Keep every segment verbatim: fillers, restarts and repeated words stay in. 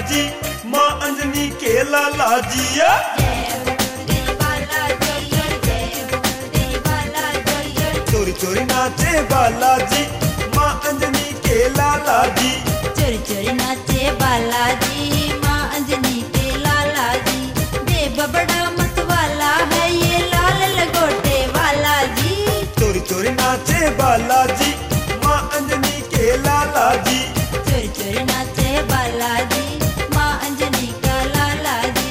जी, माँ अंजनी के लाला जी। चोरी चोरी नाचे बालाजी, माँ अंजनी के लाला जी। चोरी चोरी नाचे बालाजी, माँ अंजनी के लाला जी। देव बड़ा मत वाला है ये लाल लंगोटे वाला जी। चोरी चोरी नाचे बालाजी, माँ अंजनी के लाला जी। चोरी चोरी नाचे बालाजी, माँ अंजनी का लाला जी।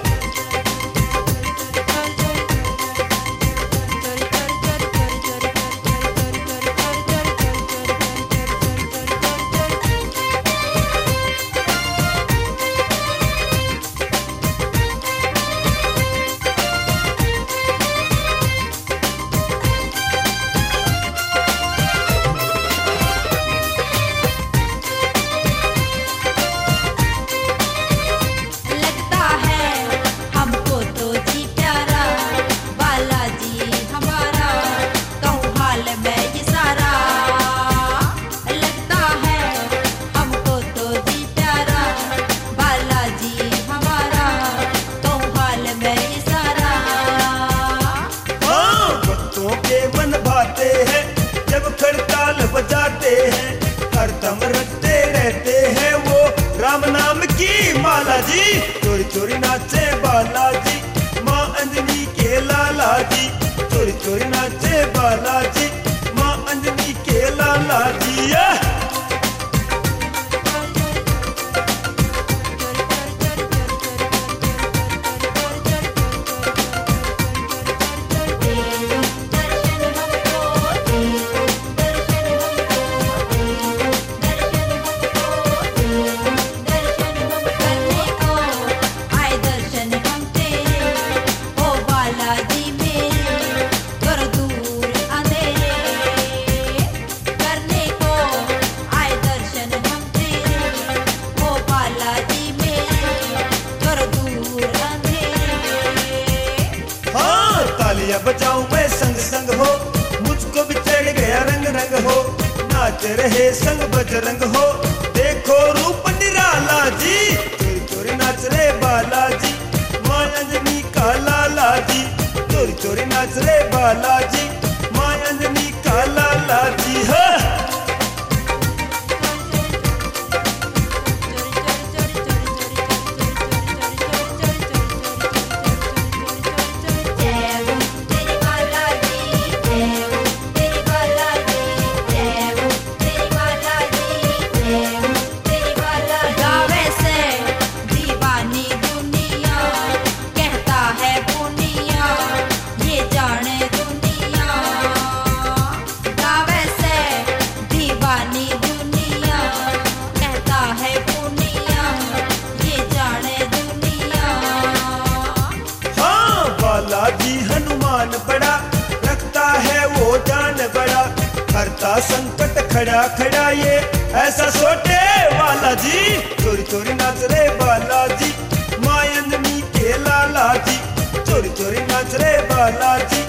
लगता है हमको तो जी प्यारा बालाजी हमारा, कहूँ हाल में ये सारा। लगता है हमको तो जी प्यारा बालाजी हमारा, कहूँ हाल में ये सारा। हाँ, भक्तों के मन भाते हैं जब खड़ताल बजाते हैं, हरदम रटते रहते हैं वो राम नाम की माला जी। चोरी चोरी नाचे बालाजी, माँ अंजनी के लाला जी। चोरी चोरी नाचे बालाजी, माँ अंजनी के लाला जी। आए दर्शन हम तेरे, ओ बालाजी मेरे, कर दूर अंधेरे। करने को आए दर्शन हम तेरे, ओ बालाजी मेरे, कर दूर अंधेरे। हाँ, तालियां बजाऊं मैं संग संग हो, मुझको भी चढ़ गया रंग रंग हो। नाच रहे संग बजरंग हो, देखो रूप निराला जी। चोरी चोरी नाच रे बालाजी, माँ अंजनी का लाला जी। चोरी चोरी नाच रे बालाजी, माँ अंजनी का लाला जी। हाँ। गावे से दीवानी दुनिया, कहता है पुनिया ये जाने दुनिया। गावे से दीवानी दुनिया, कहता है पुनिया ये जाने दुनिया। हाँ, बालाजी हनुमान बड़ा, रखता है वो जान बड़ा। हरता संकट खड़ा खड़ा ये ऐसा सोटे वाला जी। चोरी चोरी नाच रे बालाजी, माँ अंजनी के लाला जी। चोरी चोरी नाच रे बालाजी,